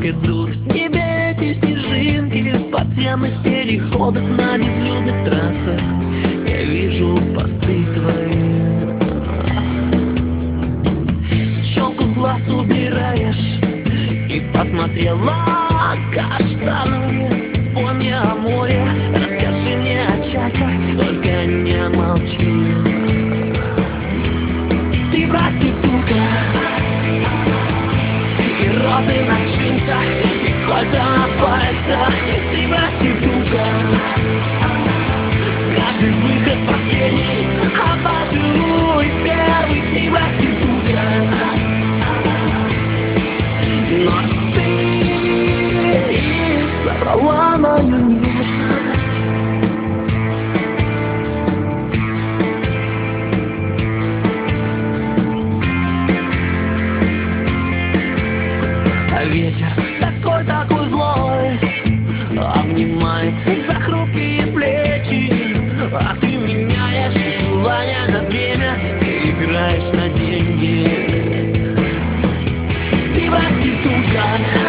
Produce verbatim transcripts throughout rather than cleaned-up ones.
идут в небе эти снежинки. В подземных переходах на безлюдных трассах я вижу посты твои. Челку с глаз убираешь и посмотрела каштановые. Вспомни о море, расскажи мне о чайках, только не молчи. Ты проститутка, и розы на джинсах, и кольца на пальцах. Ты проститутка, каждый выход последний, а поцелуй первый. Ты проститутка, но ты забрала мою нежность. А ветер такой-такой злой обнимает за хрупкие плечи, а ты меняешь желание на время, ты играешь на деньги. Ты проститутка,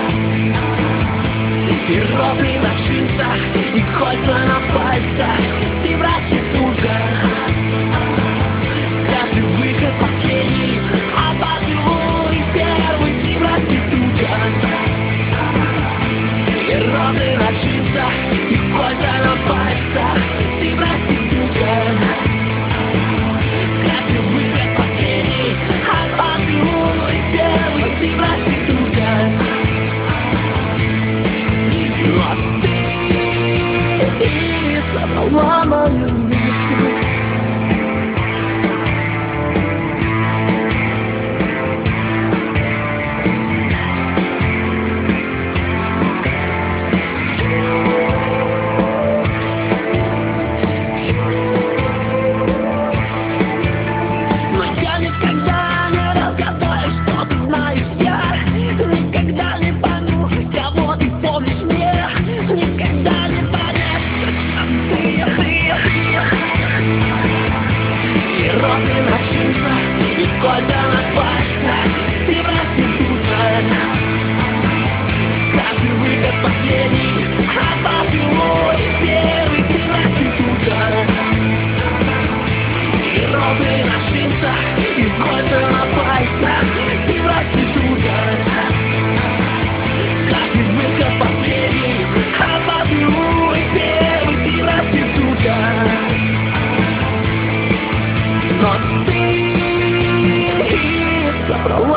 и розы на джинсах, и кольца на пальцах. Ты проститутка, каждый выход последний, а поцелуй первый. Ты проститутка, и розы на джинсах, и кольца на пальцах. Ты проститутка, каждый выход последний, а поцелуй первый. Ты проститутка, но ты забрала мою нежность. Но я никогда не разгадаю, что ты знаешь я. Никогда не пойму, кого ты помнишь мне. Никогда не понять, зачем ты, ты, ты. И розы на джинсах, и кольца на пальцах. Ты проститутка, каждый выход последний, а поцелуй первый. Ты проститутка, и розы на джинсах, и кольца на пальцах. Ты проститутка, каждый выход последний, а поцелуй первый. Ты проститутка, но ты забрала